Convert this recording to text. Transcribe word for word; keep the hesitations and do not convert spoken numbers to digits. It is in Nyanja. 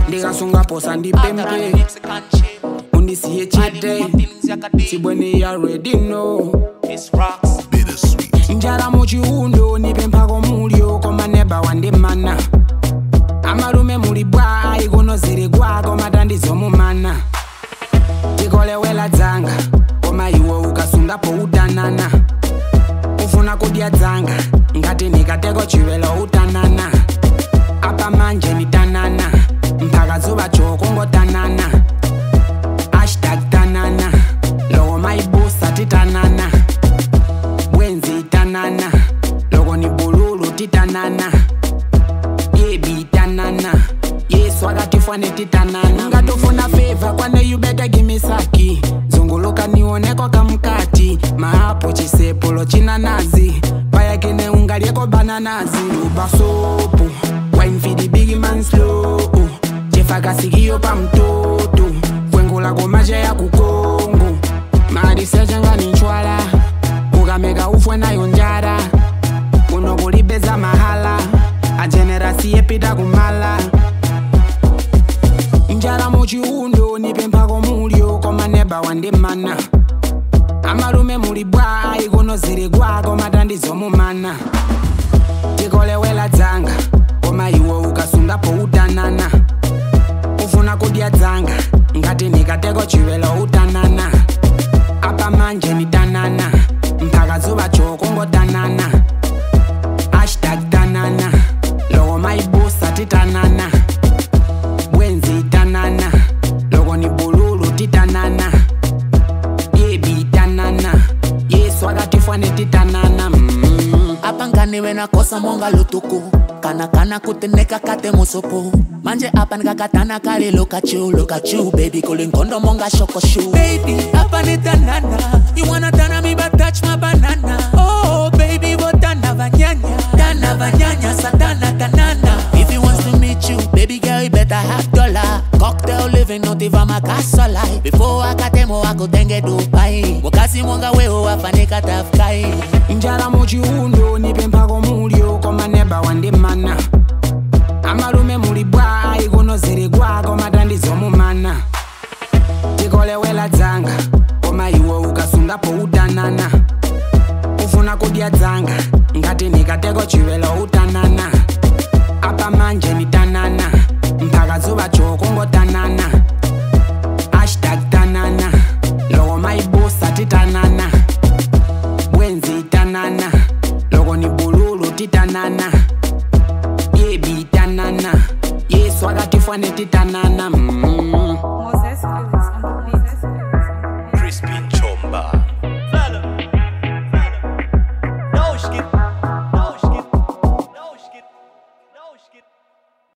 ndikasunga posa ndipempe undisiye chete sibweni you already know njala muchiundo nipempha komulyo komaneba wandemana amalume muli bwa ikunoziregwa komatandizo mumana tikolewela dzanga koma iwo ukasungapo utanana ufuna kudya dzanga ngati nikateko chiwelo utanana apa manje nitanana mpaka zuva chokongotanana hashtag tanana loko maibusa titanana bwenzi tanana loko ni bululu titanana yebi tanana yesu akatifane titanana ngatofuna favor kwane you better give me saki zunguluka nioneko kamkati maapo chisepolo chinanazi payakene ungalieko bananazi ubasopu wine for the big man slow chefakasikiyo pa mtoto kwengula komaja ya kukongo mariseja ngani nchwala ukameka ufwe nayo njara unokulibeza mahala ajenerasi yepita kumala njala muchiundo nipempha komulyo komaneba wandemana amalume muli bwa ikunoziregwa komatandizo mumana tikolewela dzanga koma iwo ukasungapo utanana ufuna kudya dzanga ngati nikateko chiwelo utanana apa manje nitanana mpaka zuva chokongotanana hashtag tanana loko maibusa titanana bwenzi tanana loko ni bululu titanana yebi tanana yesu akatifane titanana mm. apa nganiwe nakosa monga lutuku kana kana kuteneka kate musopo manje apa nikakatana kale look at you look at you baby kulinkondo monga shoko shoe baby apa ni tanana you wanna tana me but touch my banana oh baby botana vanyanya tana vanyanya satana tanana if he wants to meet you baby girl you better have dollar cocktail living not even my castle life before akatemo akutenge Dubai wakasi monga wewe afanika tafkai njala muchiundo nipempha komulyo komaneba wandemana amalume muli bwa ikunoziregwa komatandizo mumana tikolewela dzanga koma iwo ukasungapo utanana ufuna kudya dzanga ngati nikateko chiwelo utanana apa manje nitanana mpaka zuva chokongotanana hashtag tanana loko maibusa titanana bwenzi tanana loko ni bululu titanana yebi tanana yesu akatifane titanana mm.